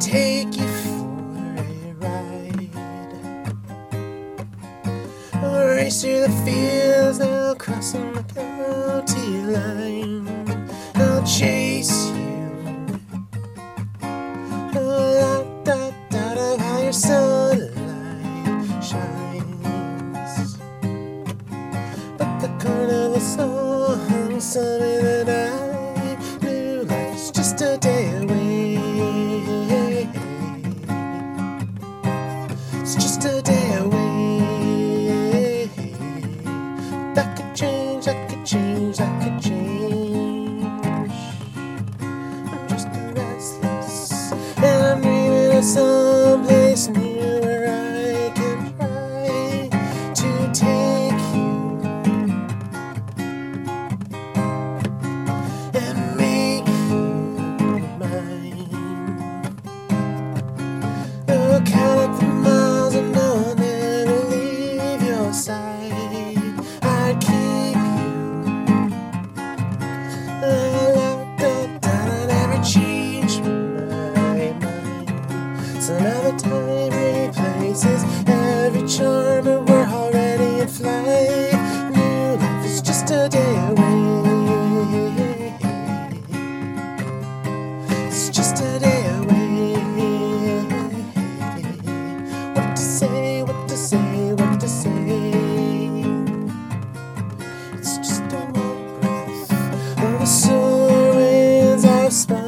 take you for a ride. I'll race through the fields, now crossing the county line. I'll chase you. How your sunlight shines. But the carnival song told me that I knew life's just a day away. It's just a day away. That could change, that could change, that could change. I'm just restless, and I'm dreaming of someplace new where I can try to take you and make you mine. I'll count up the miles and know I'll never leave your side. I'd keep you. I'll never change my mind. So now the time replaces every charm, and we're already in flight. New life is just a day away. It's just a day away. What to say, what to say, what to say. It's just a one breath of the solar winds I've spun.